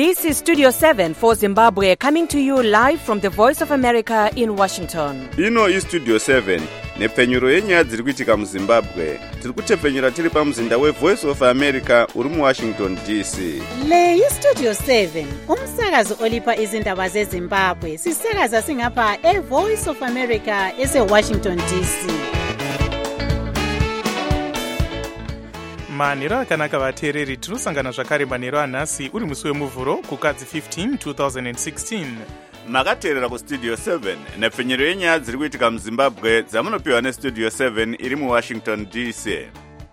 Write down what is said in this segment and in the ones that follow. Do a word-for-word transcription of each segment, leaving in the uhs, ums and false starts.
This is Studio seven for Zimbabwe, coming to you live from the Voice of America in Washington. Ino is Studio seven, nepfenyuro yenyaya dziri kuitika muZimbabwe. Tiri kutepfenyura tiri pamuzinda weVoice of America uri muWashington D C. Le yi Studio seven, umsakazo olipa izindaba zeZimbabwe. Sisakaza singapha eVoice of America eseWashington D C. manhero akanaka vateereri, tinosangana zvakare manhero anhasi uri musi wemuvhuro kukadzi fifteen twenty sixteen. Makateerera kuStudio seven, nepfenyuro yenyaya dziri kuitika muZimbabwe dzamunopiwa neStudio seven iri muWashington D C.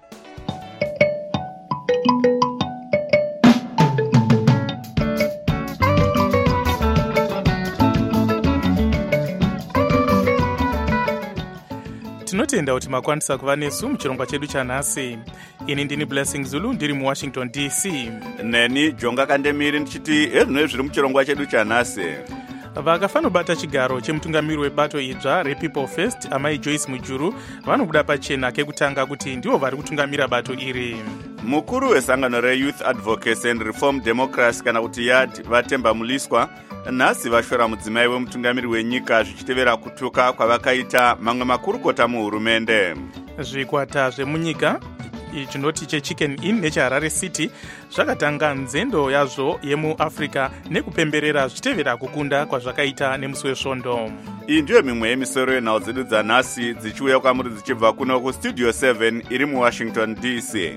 tinotenda kuti makwanisa kuva nesu muchirongwa chedu chanhasi. Ini ndini Blessing Zulu ndiri muWashington D C. Neni Jonga Kandemiri ndichiti ezvinoi zviri muchirongwa chedu chanhasi. Vakafanobata chigaro chemutungamiri webato idzva rePeople First, amai Joyce Mujuru, vanobuda pachena kekutanga kuti ndivo vari kutungamira bato iri. Mukuru wesangano reYouth Advocacy and Reform Democracy kana kuti Y A D Vatemba Muliswa nhasi vashora mudzimai wemutungamiri wenyika zvichitevera kutuka kwavakaita mamwe makurukota muhurumende. Zvikwata zvemunyika chinoti cheChicken Inn necheHarare City zvakatanga nzendo yazvo yemuAfrica nekupemberera zvichitevera kukunda kwazvakaita nemusi wesvondo. Iyi ndiyo mimwe yemisoro yenhau dzedu dzanhasi dzichiuya kwamuri dzichibva kuno kuStudio seven iri muWashington D C.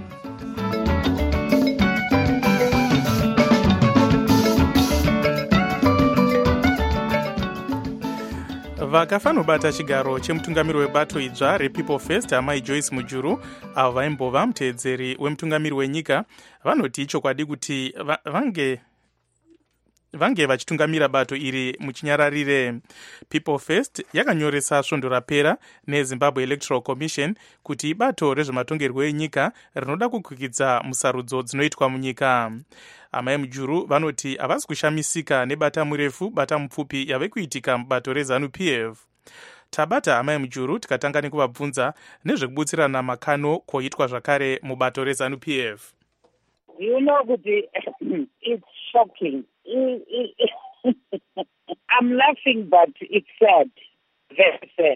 Vakafanobata chigaro chemutungamiri webato idzva rePeople First, amai Joyce Mujuru, avo vaimbova muteedzeri wemutungamiri wenyika, vanoti chokwadi kuti vange vange vachitungamira bato iri muchinyararire. People First yakanyoresa svondo rapera neZimbabwe Electoral Commission kuti ibato rezvematongerwo enyika rinoda kukwikidza musarudzo dzinoitwa munyika. Amai Mujuru vanoti havasi kushamisika nebata murefu bata mupfupi yave kuitika mubato reZANU P F. Tabata amai Mujuru tikatanga nekuvabvunza nezvekubutsirana makano koitwa zvakare mubato reZANU P F. You know, it's shocking. I'm laughing, but it's sad. Very sad.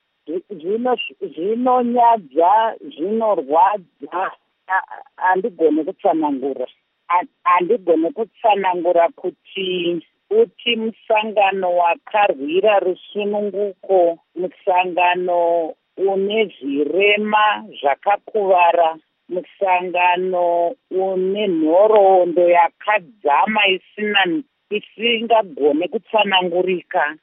Zvinonyadza, zvinorwadza, handigone kutsanangura. Handigone kutsanangura kuti uti musangano wakarwira rusununguko, musangano une zvirema zvakakuvara, musangano une nhoroondo yakadzama isina isingagone kutsanangurika,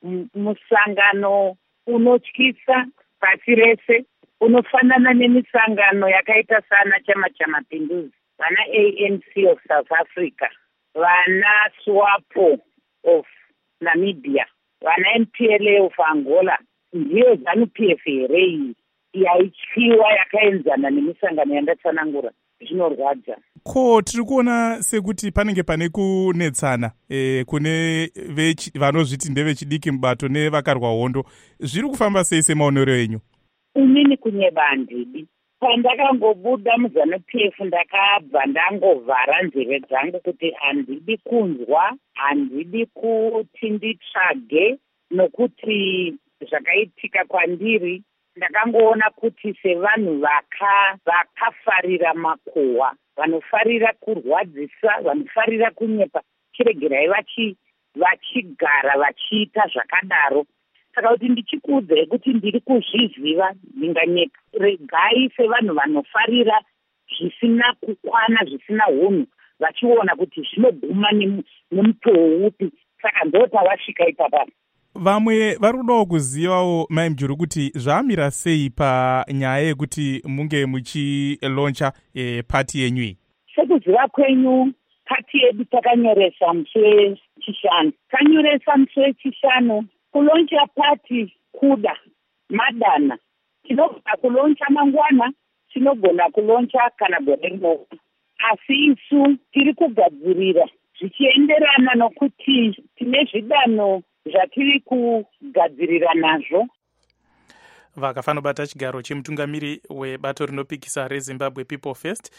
musangano unotyisa pasi rese, unofanana nemisangano yakaita sana Chama cha Mapinduzi, vana A N C of South Africa, vana SWAPO of Namibia, vana M P L A of Angola. Ndiyo ZANU P F here iyi yaityiwa yakaenzana nemisangano yandatsanangura. Zvinorwadza. Ko tiri kuona sekuti panenge pane kunetsana e, kune vanozviti ndevechidiki mubato nevakarwa hondo. Zviri kufamba sei semaonero enyu? Inini kunyeba handidi. Pandakangobuda muZANU P F ndakabva ndangovhara nzeve dzangu kuti handidi kunzwa, handidi kuti nditsvage, nokuti zvakaitika kwandiri ndakangoona kuti sevanhu vaka vakafarira makuhwa, vanofarira kurwadzisa, vanofarira kunyepa, chiregerai vachi vachigara vachiita zvakadaro. Saka kuti ndichikuudzai kuti ndiri kuzviziva ndinganyeka. Regai sevanhu vanofarira zvisina kukwana, zvisina hunhu, vachiona kuti zvinoguma nemutoo upi. Saka ndotavasvika ipapa. Vamwe vari kudawo kuzivawo mai Mujuru kuti zvamira sei panyaya yekuti munge muchiloncha e, pati yenyu. Sekuziva kwenyu, pati yedu takanyoresa musi wechishanu. Tanyoresa musi wechishanu. Kuloncha pati kuda madana. Tinogona kuloncha mangwana, tinogona kuloncha kana gore rinouya. Asi isu tiri kugadzirira zvichienderana nokuti tine zvidano zvatiri kugadzirira nazvo. Vakafanobata chigaro chemutungamiri webato rinopikisa reZimbabwe People First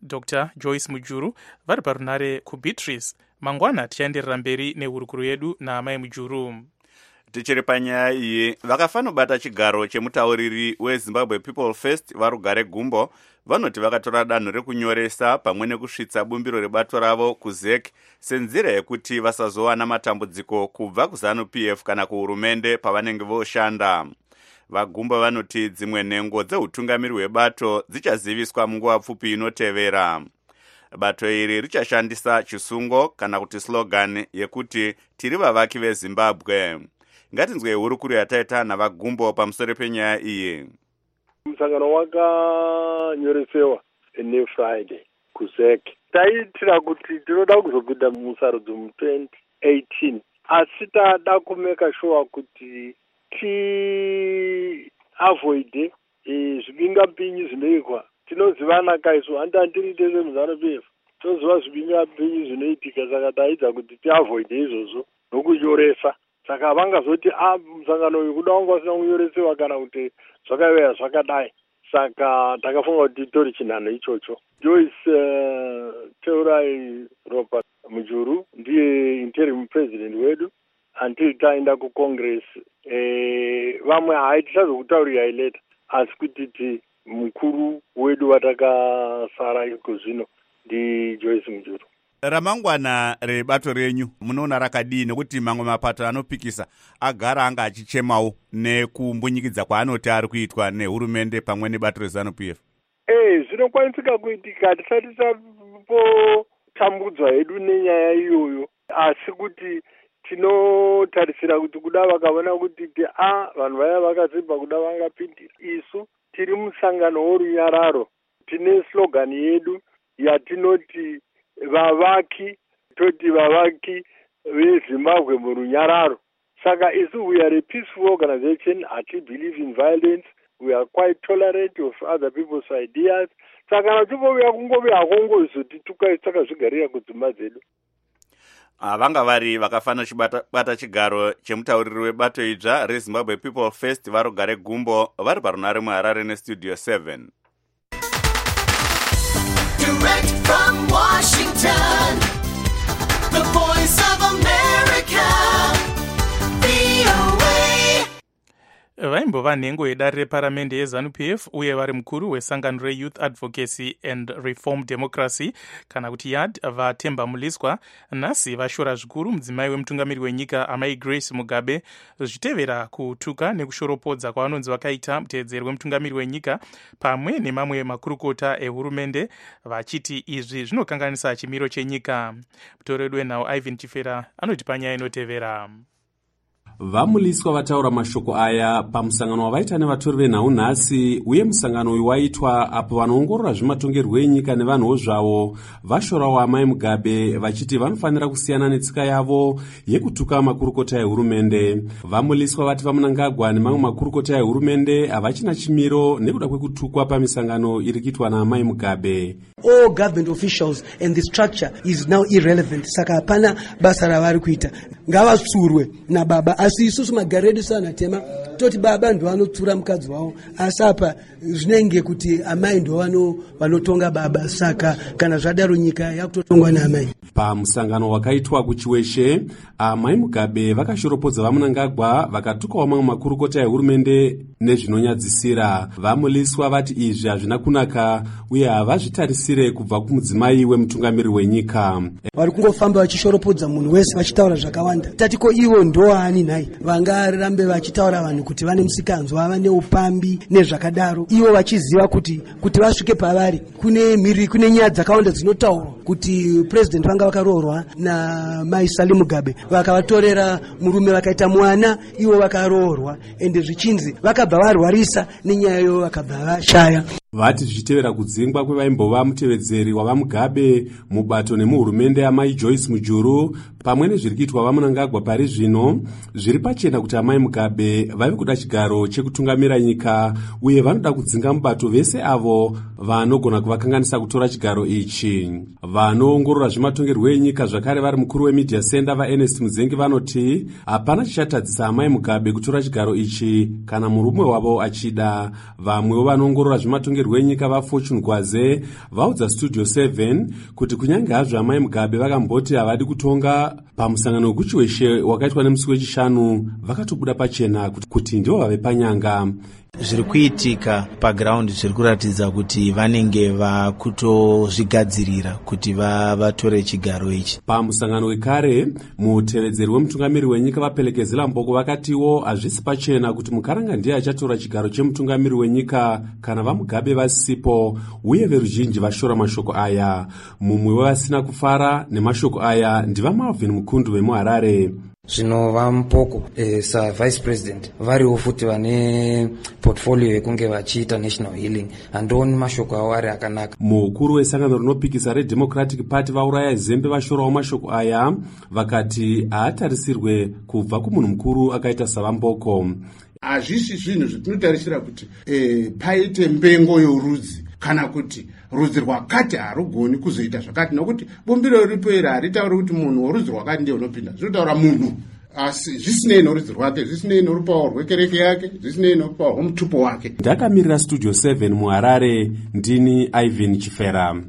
Dr Joyce Mujuru vari parunare kuBeatrice. Mangwana tichaenderera mberi nehurukuru yedu naamai Mujuru. Tichiri panyaya iyi, vakafanobata chigaro chemutauriri weZimbabwe People First Varugare Gumbo vanoti vakatora danho rekunyoresa pamwe nekusvitsa bumbiro rebato ravo kuZ E C senzira yekuti vasazowana matambudziko kubva kuZANU-P F kana kuhurumende pavanenge voshanda. Vagumbo vanoti dzimwe nhengo dzeutungamiri hwebato dzichaziviswa munguva pfupi inotevera. Bato iri richashandisa chisungo kana kuti slogan yekuti tiri vavaki veZimbabwe. Ngatinzwe hurukuru yataita navagumbo pamusoro penyaya iyi. Musangano wakanyoresewa neFriday kuZ E C. Taitira kuti tinoda kuzobuda musarudzo mu twenty eighteen. Asi tada kumeka sure kuti ti avoid zvibingapinyi zvinoitwa. Tinozivana kaisu handandiriite semuZANU-P F. Toziva zvibingapinyi zvinoitika saka taidza kuti ti avoid izvozvo nokunyoresa. Saka vangazoti ah musangano uyu kuda wanga usina kunyoresewa kana kuti zvakaiva zvakadai. Saka takafunga kuti tori chinhano ichocho. Joyce uh, Teurai Robert Mujuru ndiye interim president wedu until taenda kucongress. Eh, vamwe haitichazokutaurirai later asi kuti ti mukuru wedu watakasara iko zvino ndi Joyce Mujuru. Ramangwana rebato renyu munoona rakadii nekuti mamwe mapato anopikisa agara anga achichemawo nekumbunyikidza kwaanoti ari kuitwa nehurumende pamwe nebato reZANU-P F? Eh, zvinokwanisika kuitika tisati tatambudzwa hedu nenyaya iyoyo, asi kuti tinotarisira kuti kuda vakaona kuti ti a vanhu vaya vakazimba kuda vangapindira. Isu tiri musangano worunyararo, tine slogan yedu yatinoti vavaki, toti vavaki veZimbabwe murunyararo. Saka isu we are a peaceful organization, ati believe in violence, we are quite tolerant of other people's ideas. Saka natibouya kungovi hakongo izoti takazvigarira kudzimba dzedu. Vanga vari vakafana chibata chigaro chemutauriri webato idzva reZimbabwe People First Varugare Gumbo vari parunare muHarare neStudio seven. Direct from Washington, the voice of America, V O A. Vaimbova nhengo yedare reparamende yeZANU-P F uye vari mukuru wesangano reYouth Advocacy and Reform Democracy kana kuti Y A D vaTemba Muliswa nhasi vashora zvikuru mudzimai wemutungamiri wenyika amai Grace Mugabe zvichitevera kutuka nekushoropodza kwavanonzi vakaita mutevedzeri wemutungamiri wenyika pamwe nemamwe makurukota ehurumende vachiti izvi zvinokanganisa chimiro chenyika. Mutori wedu wenhau Ivan Chifera anoti panyaya inotevera. Vamuliswa vataura mashoko aya pamusangano wavaita nevatori venhau nhasi, uye musangano uyu waitwa apo vanoongorora zvematongerwo enyika nevanhuwo zvavo vashorawo amai Mugabe vachiti vanofanira kusiyana netsika yavo yekutuka makurukota ehurumende. Vamuliswa vati vaMunangagwa nemamwe makurukota ehurumende havachina chimiro nekuda kwekutukwa pamisangano iri kuitwa naamai Mugabe. All government officials and the structure is now irrelevant. Saka hapana basa ravari kuita. Ngavatsurwe nababa. Asi isusu magaredi sana tema toti baba ndo vanotsura mukadzi wavo, asi apa zvinenge kuti amai ndo vano vanotonga baba. Saka kana zvadaro nyika yakutotongwa naamai. Pamusangano wakaitwa kuChiweshe, amai Mugabe vakashoropodza vaMunangagwa vakatukawo mamwe makurukota ehurumende nezvinonyadzisira. Vamuliswa vati izvi hazvina kunaka uye havazvitarisire kubva kumudzimai wemutungamiri wenyika. Vari kungofamba vachishoropodza munhu wese vachitaura zvakawanda. Tatiko ivo ndo ani nai vangarambe vachitaura vanhu kuti vane musikanzwa, vane upambi nezvakadaro, ivo vachiziva kuti kuti vasvike pavari kune mhiri kune nyaya dzakawanda dzinotaurwa kuti president vanga vakaroorwa na mai Sally Mugabe vakavatorera murume vakaita mwana, ivo vakaroorwa ende zvichinzi vakabva varwarisa nenyaya iyo vakabva vashaya. Vati zvichitevera kudzingwa kwevaimbova mutevedzeri wavaMugabe mubato nemuhurumende amai Joyce Mujuru pamwe nezviri kuitwa vaMunangagwa pari zvino, zviri pachena kuti amai Mugabe vavi kuda chigaro chekutungamira nyika uye vanoda kudzinga mubato vese avo vanogona kuvakanganisa kutora chigaro ichi. Vanoongorora zvematongerwo enyika zvakare vari mukuru wemedia center vaErnest Muzengi vanoti hapana chichatadzisa amai Mugabe kutora chigaro ichi kana murume wavo achida. Vamwewo vanoongorora zvematongerwo vemutongi rwenyika vafortune gwaze vaudza studio seven kuti kunyange hazvo amai Mugabe vakamboti havadi kutonga pamusangano wekuchiweshe wakaitwa nemusi wechishanu, vakatobuda pachena kuti ndivo vave panyanga. Zviri kuitika paground zviri kuratidza kuti vanenge vakutozvigadzirira kuti vatore chigaro ichi. Pamusangano wekare, mutevedzeri wemutungamiri wenyika vaPelekezela Mboko vakatiwo hazvisi pachena kuti Mukaranga ndiye achatora chigaro chemutungamiri wenyika kana vaMugabe vasipo, uye veruzhinji vashora mashoko aya. Mumwe wevasina kufara nemashoko aya ndiva Marvin Mukundu vemuHarare. Zvino vaMpoko eh, sa vice president variwo futi vane portfolio yekunge vachiita national healing, handoni mashoko avo ari akanaka. Mukuru wesangano rinopikisa reDemocratic Party vauraya zembe vashorawo mashoko aya, vakati haatarisirwe kubva kumunhu mukuru akaita savaMpoko. Hazvisi zvinhu zvatinotarisira kuti eh, paite mpengo yorudzi kana kuti rudzi rwakati harugoni kuzoita zvakati, nokuti bumbiro riripo iri haritauri kuti munhu worudzi rwakati ndiye unopinda, zvinotaura munhu asi zvisinei norudzi rwake, zvisinei norupawo rwekereke yake, zvisinei norupawo rwomutupo wake. Ndakamirira Studio seven muHarare, ndini Ivan Chifera.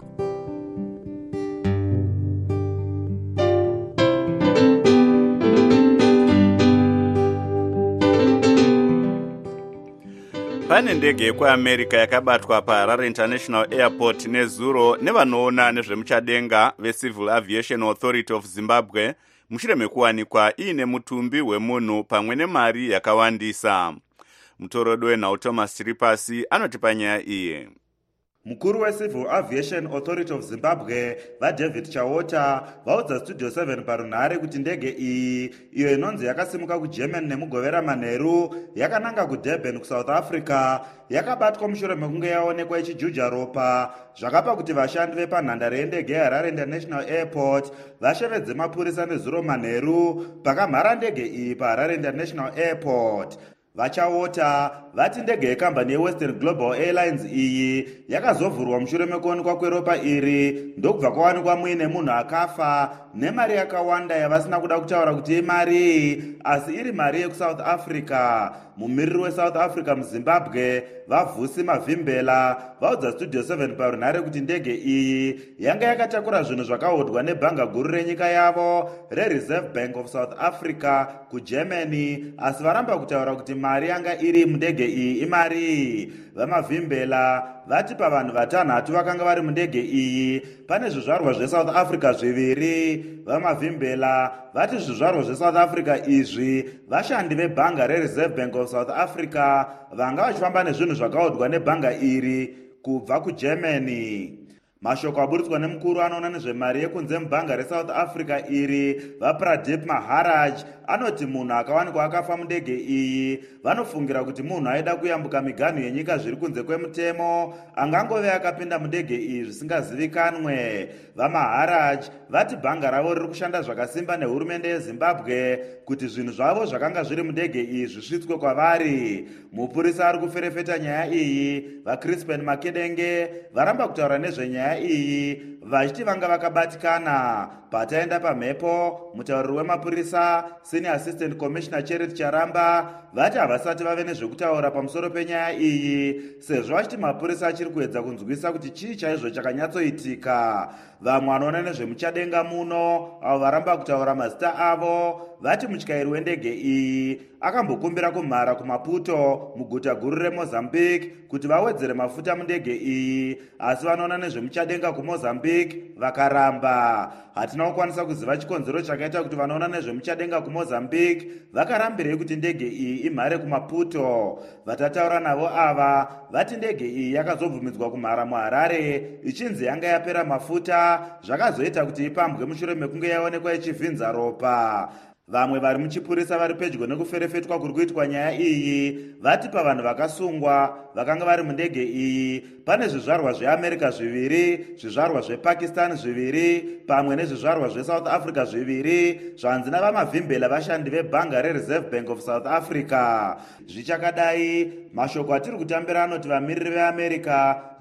Pane ndege yekuAmerica yakabatwa paHarare International Airport nezuro nevanoona nezvemuchadenga veCivil Aviation Authority of Zimbabwe mushure mekuwanikwa iine mutumbi wemunhu pamwe nemari yakawandisa. Mutorodo wenhau Thomas Chiripasi anoti panyaya iyi. Mukuru weCivil Aviation Authority of Zimbabwe vaDavid Chawota vaudza Studio seven parunhare kuti ndege iyi iyo inonzi yakasimuka kuGermany nemugovera manheru yakananga kuDurban kuSouth Africa yakabatwa mushure mekunge yaonekwa ichijuja ropa, zvakapa kuti vashandi vepanhandare yendege yeHarare International Airport vashevedze mapurisa nezuro manheru pakamhara ndege iyi paHarare International Airport. Vachawota vati ndege yekambani yeWestern Global Airlines iyi yakazovhurwa mushure mekuonekwa kweropa iri ndokubva kwawanikwa muine munhu akafa nemari yakawanda yavasina kuda kutaura kuti imari, asi iri mari yekuSouth Africa. Mumiriri weSouth Africa muZimbabwe vaVhusi Mavhimbela vaudza Studio seven parunhare kuti ndege iyi yanga yakatakura zvinhu zvakahodwa nebhanga guru renyika yavo reReserve Bank of South Africa kuGermany, asi varamba kutaura kuti mari yanga iri mundege iyi imari. VaMavhimbela vati pavanhu vatanhatu vakanga vari mundege iyi pane zvizvarwa zveSouth Africa zviviri. VaMavhimbela vati zvizvarwa zveSouth Africa izvi vashandi vebhanga reReserve Bank of South Africa vanga vachifamba nezvinhu zvakahodwa nebhanga iri kubva kuGermany. Mashoko aburitswa nemukuru anoona nezvemari yekunze mubhanga reSouth Africa iri vaPradeep Maharaj anoti munhu akawanikwa akafa mundege iyi vanofungira kuti munhu aida kuyambuka miganhu yenyika zviri kunze kwemutemo angangove akapinda mundege iyi zvisingazivikanwe. VaMaharaj vati bhanga ravo riri kushanda zvakasimba nehurumende yeZimbabwe kuti zvinhu zvavo zvakanga zviri mundege iyi zvisvitswe kwavari. Mupurisa ari kuferefeta nyaya iyi vaCrispin Makedenge varamba kutaura nezvenyaya iyi vachiti vanga vakabatikana. Pataenda pamhepo, mutauriri wemapurisa Senior Assistant Commissioner Charity Charamba vati havasati vave nezvekutaura pamusoro penyaya iyi sezvo vachiti mapurisa achiri kuedza kunzwisa kuti chii chaizvo chakanyatsoitika. Vamwe vanoona nezvemuchadenga muno avo varamba kutaura mazita avo vati mutyairi wendege iyi akambokumbira kumhara kuMaputo muguta guru reMozambique kuti vawedzere mafuta mundege iyi, asi vanoona nezvemuchadenga kuMozambique vakaramba. Hatina kukwanisa kuziva chikonzero chakaita kuti vanoona nezvemuchadenga kuMozambique vakarambirei kuti ndege iyi imhare kuMaputo. Vatataura navo ava vati ndege iyi yakazobvumidzwa kumhara muHarare ichinzi yanga yapera mafuta, zvakazoita kuti ipambwe mushure mekunge yaonekwa ichivhinza ropa. Vamwe vari muchipurisa vari pedyo nekuferefetwa kuri kuitwa nyaya iyi vati pavanhu vakasungwa vakanga vari mundege iyi pane zvizvarwa zveAmerica zviviri, zvizvarwa zvePakistan zviviri pamwe nezvizvarwa zveSouth Africa zviviri zvanzi navaMavhimbela vashandi vebhanga reReserve Bank of South Africa. Zvichakadai, mashoko atiri kutambira anoti vamiriri veAmerica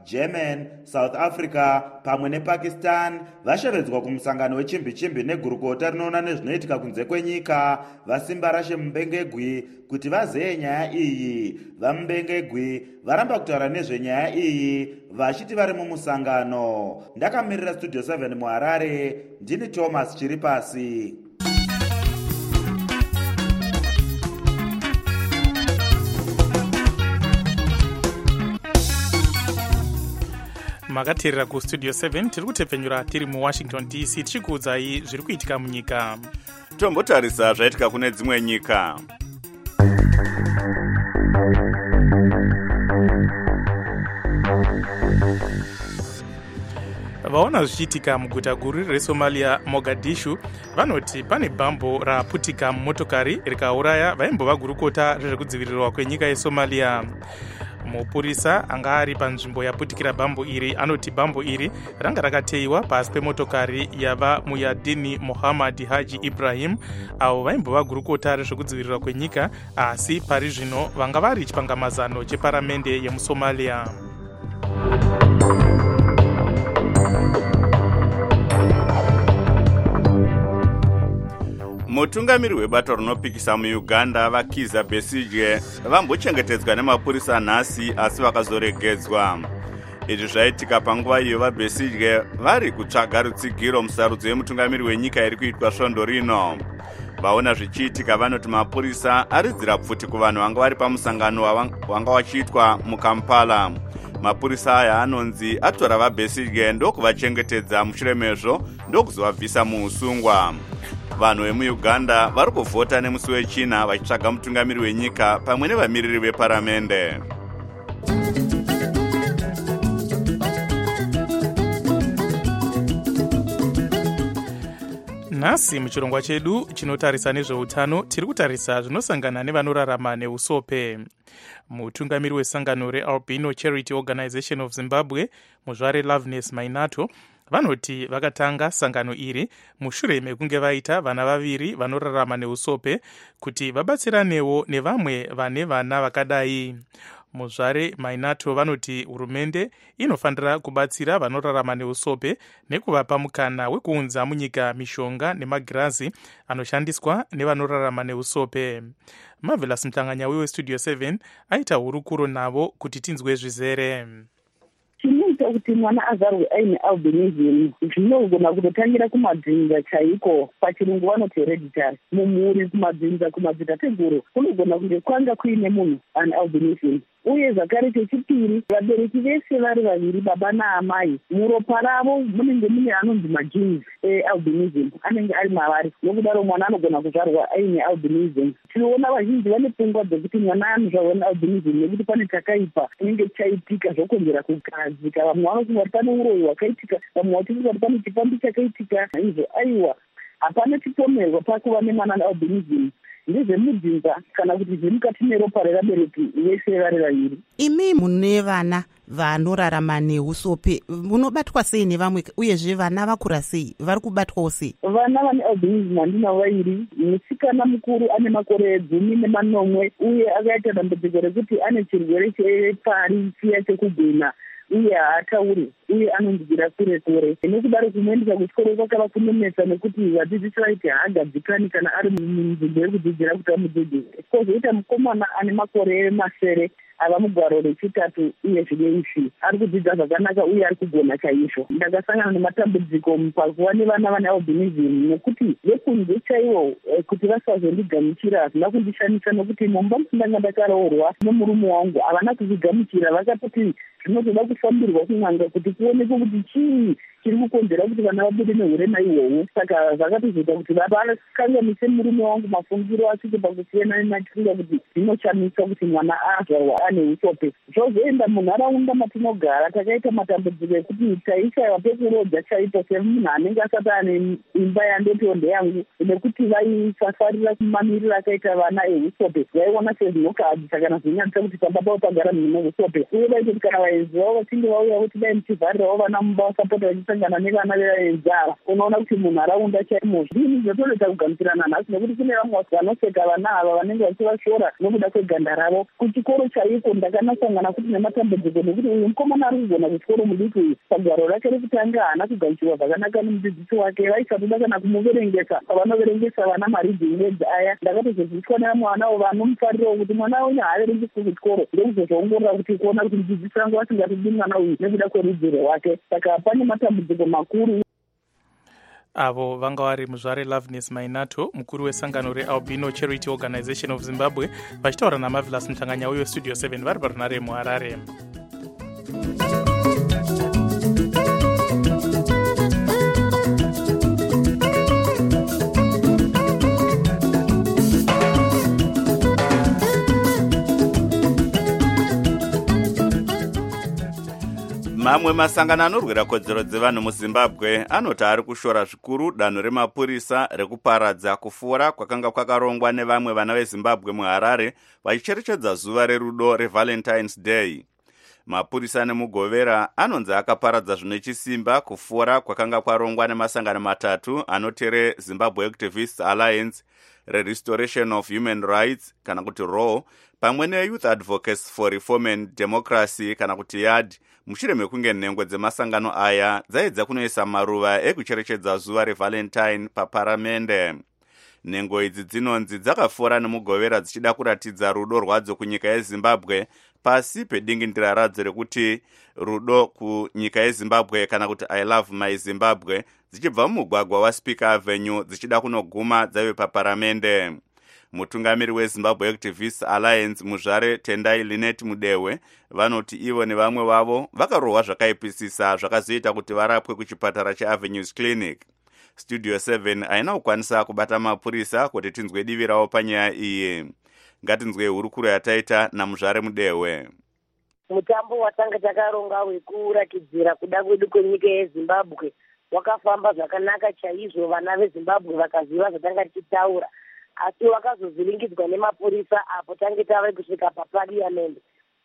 German, South Africa pamwe nePakistan vashevedzwa kumusangano wechimbi-chimbi negurukota rinoona nezvinoitika kunze kwenyika vasimba rashe mumbengegwi kuti vazeye nyaya iyi. Vamumbengegwi varamba kutaura nezvenyaya iyi vachiti vari mumusangano. Ndakamirira Studio seven muHarare, ndini Thomas Chiripasi. makateerera kustudio seven tiri kutepfenyura tiri muwashington D C tichikuudzai zviri kuitika munyika. Tombotarisa zvaitika kune dzimwe nyika. vaona zvichiitika muguta guru resomalia Mogadishu vanoti pane bhambo raputika mumotokari rikauraya vaimbova gurukota rezvekudzivirirwa kwenyika yesomalia. Mupurisa anga ari panzvimbo yaputikira bhambo iri anoti bhambo iri ranga rakateiwa pasi pemotokari yava Muyadini Muhammad Haji Ibrahim avo vaimbova gurukota rezvekudzivirirwa kwenyika, asi pari zvino vanga vari chipangamazano cheparamende yemusomalia. Mutungamiri webato rinopikisa muUganda vaKizza Besigye vambochengetedzwa nemapurisa nhasi asi vakazoregedzwa. Izvi zvaitika panguva iyo vaBesigye vari kutsvaga rutsigiro musarudzo yemutungamiri wenyika iri kuitwa svondo rino. Vaona zvichiitika vanoti mapurisa aridzira pfuti kuvanhu vanga vari pamusangano wanga wachiitwa muKampala. Mapurisa aya anonzi atora vaBesigye ndokuvachengetedza mushure mezvo ndokuzovabvisa muusungwa. Vanhu vemuUganda vari kuvhota nemusi wechina vachitsvaga mutungamiri wenyika pamwe nevamiriri veparamende. Nhasi muchirongwa chedu chinotarisa nezveutano tiri kutarisa zvinosangana nevanorarama neusope. Mutungamiri wesangano reAlbino Charity Organization of Zimbabwe muzvare Loveness Mainato vanoti vakatanga sangano iri mushure mekunge vaita vana vaviri vanorarama neusope kuti vabatsiranewo nevamwe vane vana vakadai. Muzvare Mainato vanoti hurumende inofanira kubatsira vanorarama neusope nekuvapa mukana wekuunza munyika mishonga nemagirazi anoshandiswa nevanorarama neusope. Marvelous Mhlanganyauwe weStudio seven aita hurukuro navo kuti tinzwe zvizere. Chinoita kuti mwana azarwe aine albinism zvinogona kutotangira kumadzinza chaiko, pachirungu vanoti hereditary. Mumhuri kumadzinza kumadzitateguru kunogona kunge kwanga kuine munhu ane albinism. Uye zvakare chechipiri, vabereki vese vari vaviri baba naamai muropa ravo munenge mune anonzi magenes ealbinism anenge ari mavari, nokudaro mwana anogona kuzvarwa aine albinism. Tinoona vazhinji vane pfungwa dzekuti mwana anozvarwa nealbinism nekuti pane chakaipa inenge chaitika zvokonzera kugadzika. Vamwe vanofunga kuti pane uroyi hwakaitika, vamwe vachifunga kuti pane chifambi chakaitika. Izvo aiwa hapana chipomerwa pakuva nemwana nealbinism. Ndezvemudzinza kana kuti zvemukati meropa rerabereki vese vari vaviri. Imi mune vana vanorarama neusope munobatwa sei nevamwe, uyezve vana vakura sei, vari kubatwawo sei? Vana vane albinism handina vairi. Musikana mukuru ane makore gumi nemanomwe uye akaita dambudziko rekuti ane chirwere chepari chiya chekugwena uye haatauri uye anonzwira kure kure. Nekudaro kumuendesa kuchikoro kwakava kunonetsa nekuti vadzidzisi vaiti haagadzikani kana ari munzvimbo yekudzidzira kuti amudzidzisi. Kozoita mukomana ane makore masere ava mugwaro rechitatu uye zvineizvi ari kudzidza zvakanaka uye ari kugona chaizvo. Ndakasangana nematambudziko pakuva nevana vane albinism nekuti vekunze chaivo kuti vasazondigamuchira hazvina kundishamisa nekuti mumba musindanga ndakaroorwa nomurume wangu havana kuzvigamuchira. Vakatoti zvinotoda kufambirwa kun'anga kuti kuonekwe kuti chii chiri kukonzera kuti vana vabude neurema ihwohwo. Saka zvakatozoita kuti vakanganise murume wangu mafungiro asvike pakusiyana nachifunga kuti zvinoshamisa kuti mwana azvarwa ane usope. Zvozoenda munharaunda matinogara takaita matambudziko ekuti taishaiwa pekurodza chaipo semunhu anenge asati ane imba yandotonde yangu nekuti vaisafarira kumamirira akaita vana eusope. Vaiona sezvinokadzisa kana zvinyadzisa kuti pamba pavo pagara munhu neusope. Uye vaitoti kana vaenzi vavo vachinge vauya kuti dai muchivharirawo vana mumba vasapota vachita akasangana nevana venzara, unoona kuti munharaunda chaimo zvinhu zvotoita kugamuchirana nhasi, nekuti kune vamwe vanoseka vana ava vanenge vachivashora nokuda kweganda ravo. Kuchikoro chaiko ndakanasangana kuti nematambudziko, nekuti uyu mukomana ari kugona kuchikoro mudiki uyu pagwaro rake rekutanga haana kugamuchirwa zvakanaka nemudzidzisi wake, vaisatoda kana kumuverengesa pavanoverengesa vana maridhingi edzi aya. Ndakatozoziviswa nevamwe vanavo vanomufarirawo kuti mwana wenyu haaverengeswi kuchikoro, ndokuzozvaongorora kuti kuona kuti mudzidzisi wangu asingatidi mwana uyu nekuda kwerudziro rwake. Saka pane matambudziko makuru. Avo vanga vari muzvare Loveness Mainato, mukuru wesangano reAlbino Charity Organization of Zimbabwe, vachitaura naMarvelous Mhlanganya uyo Studio seven vari parunare muHarare. Mamwe masangano anorwira kodzero dzevanhu muZimbabwe anoti ari kushora zvikuru danho remapurisa rekuparadza kufura kwakanga kwakarongwa nevamwe vana veZimbabwe muHarare vachicherechedza zuva rerudo reValentine's Day. Mapurisa nemugovera anonzi akaparadza zvine chisimba kufura kwakanga kwarongwa nemasangano matatu anoti reZimbabwe Activists Alliance, reRestoration of Human Rights kana kuti R A W, pamwe neYouth Advocates for Reform and Democracy kana kuti Y A D, mushure mekunge nhengo dzemasangano aya dzaedza kunoisa maruva ekucherechedza zuva reValentine paparamende. Nhengo idzi dzinonzi dzakafora nemugovera dzichida kuratidza rudo rwadzo kunyika yeZimbabwe pasi pedingindira radzo rekuti rudo kunyika yeZimbabwe kana kuti I love my Zimbabwe, dzichibva mumugwagwa waSpeaker Avenue dzichida kunoguma dzaive paparamende. Mutungamiri weZimbabwe Activists Alliance muzvare Tendai Linet Mudewe vanoti ivo nevamwe vavo vakarohwa zvakaipisisa zvakazoita kuti varapwe kuchipatara cheAvenues Clinic. Studio seven haina kukwanisa kubata mapurisa kuti tinzwe divi ravo panyaya iyi. Ngatinzwe hurukuro yataita naMuzvare Mudewe. Mutambo watanga takaronga wekurakidzira kuda kwedu kwenyika yeZimbabwe wakafamba zvakanaka chaizvo, vana veZimbabwe vakaziva zvatanga tichitaura, asi wakazovhiringidzwa nemapurisa apo tange tave kusvika papariamendi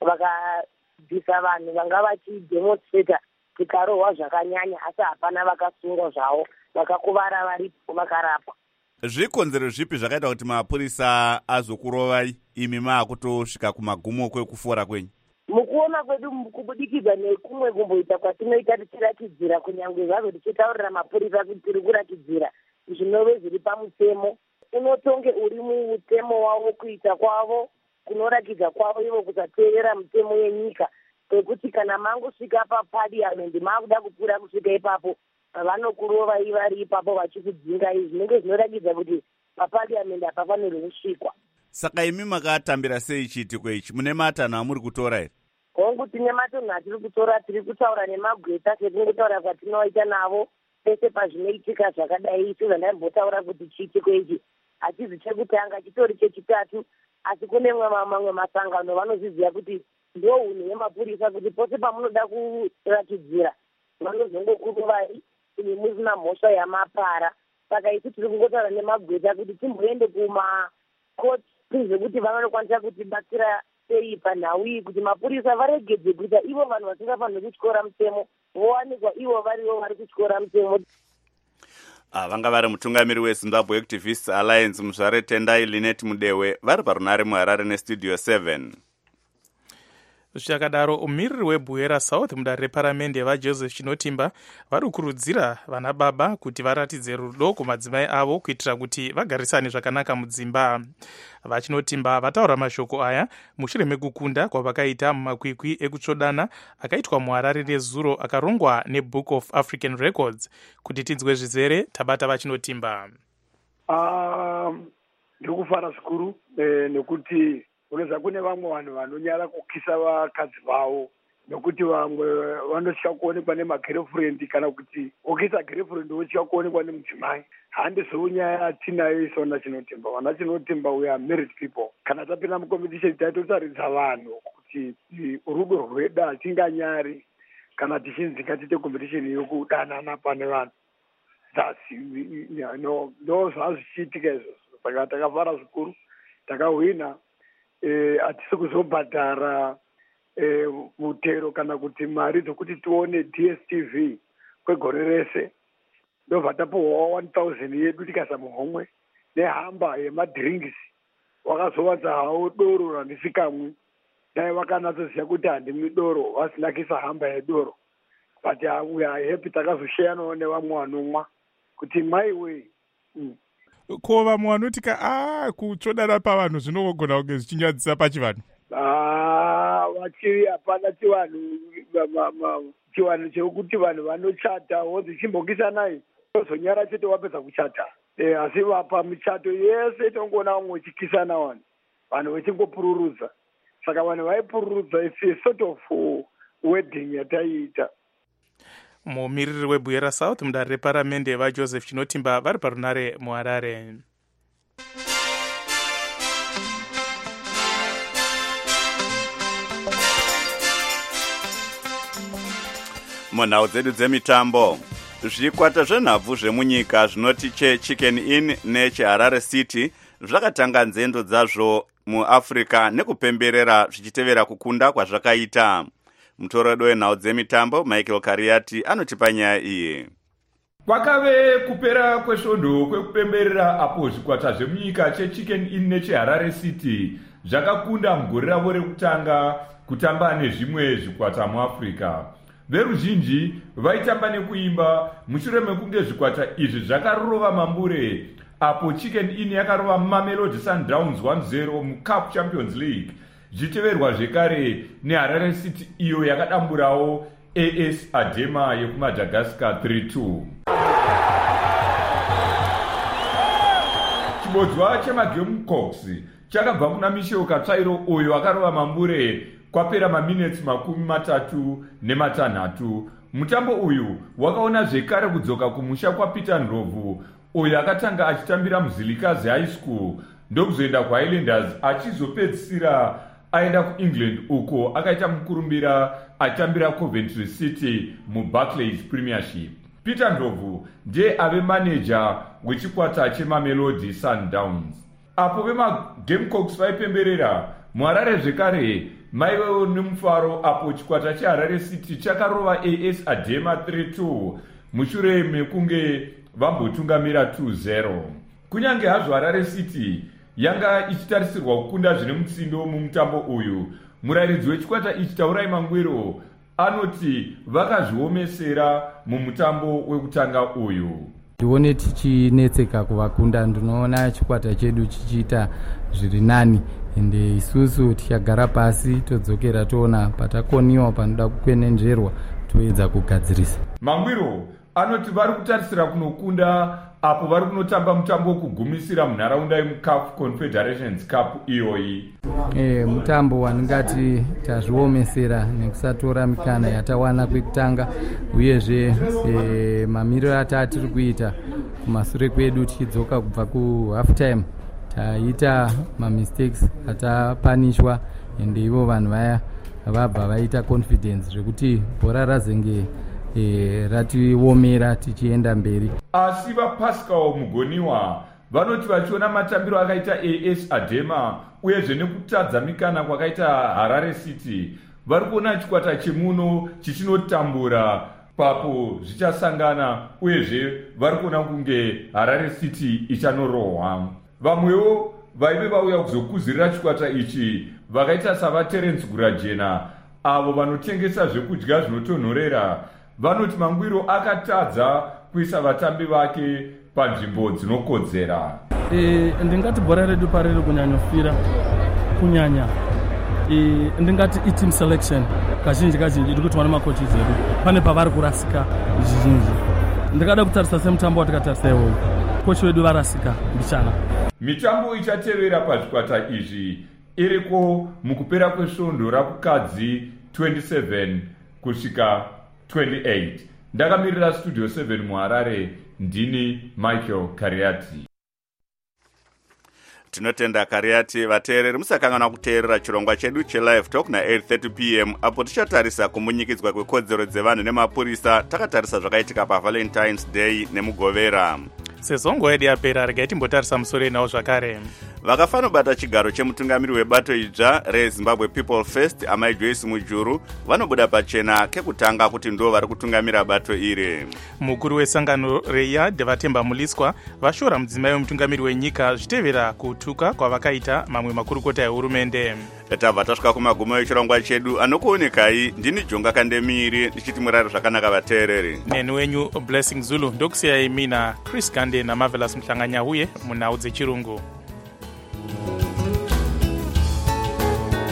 vakabvisa vanhu vanga vachidemonstrata tikarohwa zvakanyanya, asi hapana vakasungwa zvavo, vakakuvara varipo vakarapwa. Zvikonzero zvipi zvakaita kuti mapurisa azokurovai imi maakutosvika kumagumo kwekufora kwenyu? Mukuona kwedu kubudikidza nekumwe kumboita kwatinoita tichirakidzira, kunyange zvazvo tichitaurira mapurisa kuti tiri kurakidzira zvinove zviri pamutemo, unotonge uri mutemo wavo kuita kwavo kunorakidza kwavo ivo kusateerera mutemo yenyika, pekuti kana mangosvika papariamendi maakuda kupfuura kusvika ipapo vanokurova ivari ipapo vachikudzinga. Izvi zvinenge zvinorakidza kuti papariamendi hapafanirwi kusvikwa. Saka imi makatambira sei chiitiko ichi? Mune matanho amuri kutora here? Hongu tine matanho atiri kutora, tiri kutaura nemagweta setingotaura kwatinoita navo pese pazvinoitika zvakadai. Icho zvandambotaura kuti chiitiko ichi hachizi chekutanga, chitori chechitatu, asi kune mamwe masangano vanozviziva kuti ndo unhu yemapurisa kuti pose pamunoda kurakidzira vanozongokuruvai imi musina mhosva yamapara. Saka isi tiri kungotaura nemagweta kuti timboende kumakoti zvekuti vanokwanisa kutibatsira sei panhau iyi, kuti mapurisa varegedze kuita ivo vanhu vasingafaniri kutyora mutemo, vowanikwa ivo varivo vari kutyora mutemo. Ah, vanga vari mutungamiri weZimbabwe Activists Alliance muzvare Tendai Linet Mudewe vari parunare muHarare neStudio seven. Zvichakadaro, umiriri weBuera South mudare reparamende vaJoseph Chinotimba vari kukurudzira vana baba kuti varatidze rudo kumadzimai avo kuitira kuti vagarisane zvakanaka mudzimba. VaChinotimba vataura mashoko aya mushure mekukunda kwavakaita mumakwikwi ekutsvodana akaitwa muHarare nezuro akarongwa neBook of African Records. Kuti tinzwe zvizere tabata vaChinotimba. Um, ndikufara zvikuru eh, nekuti unaweza kune vamwe vanhu vanonyara kukisa vakadzi vavo nokuti vamwe vanotya kuonekwa nemagirlfriend, kana kuti ukisa girlfriend wotya kuonekwa nemudzimai. Handizvo nyaya yatinayo isona Chinotimba. Vana Chinotimba we are married people. Kana tapinda mucompetition taitotaridza vanhu kuti rudo rwedu hatinganyari kana tichinzi ngatiite competition yokudanana pane vanhu. Ndo zvazvichiitika izvozvo. Saka takafara zvikuru, takahwina. Eh, hatisi kuzobhadhara eh, mutero kana kuti mari dzokuti tione D S T V kwegore rese. Ndobva tapuhwa one thousand yedu tikasa muhomwe nehamba yemadrinks. Wakazowadza hawo doro randisikamwi. Dai vakanatsoziva kuti handimwi doro vasinakisa hamba yedoro. But uh, we are happy takazoshare nawo nevamwe vanomwa kuti my way. Mm. Ko vamwe vanotika a kutsvodana pavanhu zvinogona kunge zvichinyadzisa pachivanhu. Ah, vachiri hapana chivanhu chivanhu chekuti vanhu vanochata wodzichimbokisanai tozonyara chete wapedza kuchata. Eh, asi vapa michato yese tongoona vamwe vachikisana vanhu vanhu vachingopururudza. Saka vanhu vaipururudza it's a sort of uh, wedding yataiita. Mumiriri webuyera South mudare reparamende vaJoseph Chinotimba vari parunare muHarare. Munhau dzedu dzemitambo, zvikwata zvenhabvu zvemunyika zvinoti cheChicken Inn necheHarare City zvakatanga nzendo dzazvo muAfrica nekupemberera zvichitevera kukunda kwazvakaita. Mutorodo wenhau dzemitambo Michael Kariati anotipa nyaya iyi. Kwakave kupera kwesvondo kwekupemberera apo zvikwata zvemunyika cheChicken Inn necheHarare City zvakakunda mugore ravo rekutanga kutamba nezvimwe zvikwata muAfrica. Veruzhinji vaitamba nekuimba mushure mekunge zvikwata izvi zvakarova mambure apo Chicken Inn yakarova Mamelodi Sundowns one zero muCup Champions League. Zviteverwa zvekare neHarare City iyo yakadamburawo A S Adema yekuMadagascar three two. Chibodzwa chemaGamecocks chakabva kuna Michel Katsvairo uyo akarova mambure kwapera maminutes makumi matatu nematanhatu. Mutambo uyu wakaona zvekare kudzoka kumusha kwaPeter Ndlovu uyo akatanga achitambira muZilikazi High School ndokuzoenda kuHighlanders achizopedzisira aenda kuEngland uko akaita mukurumbira atambira Coventry City muBarclays Premiership. Peter Ndlovu ndiye ave manager wechikwata cheMamelodi Sundowns. Apo vemaGamecocks vaipemberera muHarare zvekare maivewo nemufaro apo chikwata cheHarare City chakarova A S Adema three two mushure mekunge vambotungamira two zero. Kunyange hazvo Harare City yanga ichitarisirwa kukunda zvine mutsindo mumutambo uyu, murairidzi wechikwata ichi Taurai Mangwiro anoti vakazviomesera mumutambo wekutanga uyu. Ndione tichinetseka kuvakunda, ndinoona chikwata chedu chichiita zviri nani, ende isusu tichagara pasi todzokera toona patakoniwa panoda kukwenenzverwa toedza kugadzirisa. Mangwiro anoti vari kutarisira kunokunda apo vari kunotamba mutambo wokugumisira munharaunda yemuCAF Confederations Cup iyoyi. E, mutambo wandingati tazviomesera nekusatora mikana yatawana kwekutanga, uyezve e, mamiriro atatiri kuita kumashure kwedu tichidzoka kubva kuhalf time taita mamistakes atapanishwa, ende ivo vanhu vaya vabva vaita confidence zvekuti bhora razenge e, ratiomera tichienda mberi. Asi vaPascal Mugoniwa vanoti vachiona matambiro akaita A S Adema uyezve nekutadza mikana kwakaita Harare City, vari kuona chikwata chemuno chichinotambura papo zvichasangana, uyezve vari kuona kunge Harare City ichanorohwa. Vamwewo vaive vauya kuzokuzirira chikwata ichi vakaita savaTerence Gurajena avo vanotengesa zvekudya zvinotonhorera vanoti Mangwiro akatadza kuisa vatambi vake panzvimbo dzinokodzera. E, ndingati bhora redu pariri kunyanyofira kunyanya e, ndingatiiteam selection kazhinji kazhinji iri kuti wana makochi zedu pane pavari kurasika zvizhinji. Ndingada kutarisa semutambo watikatarisa iwoyo, kochi wedu varasika mbichana. Mitambo ichatevera pazvikwata izvi iriko mukupera kwesvondo rakukadzi twenty-seven kusvika twenty-eight. Ndakamirira Studio seven muHarare, ndini Michael Kariati. Tinotenda Kariati. Vateereri musakangana kuteerera chirongwa chedu chelive talk na eight thirty p m apo tichatarisa kumunyikidzwa kwekodzero dzevanhu nemapurisa, takatarisa zvakaitika paValentine's Day nemugovera. sezongo yedu yapera regai timbotarisa musoro enawo zvakare. Vakafanobata chigaro chemutungamiri webato idzva reZimbabwe People First amai Joyce Mujuru vanobuda pachena kekutanga kuti ndo vari kutungamira bato iri. Mukuru wesangano reYAD Vatemba Muliswa vashora mudzimai wemutungamiri wenyika zvitevera kutuka kwavakaita mamwe makurukota ehurumende. Tabva tasvika kumagumo echirongwa chedu anokuonekai ndini Jonga Kandemiri ndichiti murari zvakanaka vateereri. Neni wenyu Blessing Zulu ndokusiyai mina Chris Gande naMarvelous Mhlanganya uye munhau dzechirungu.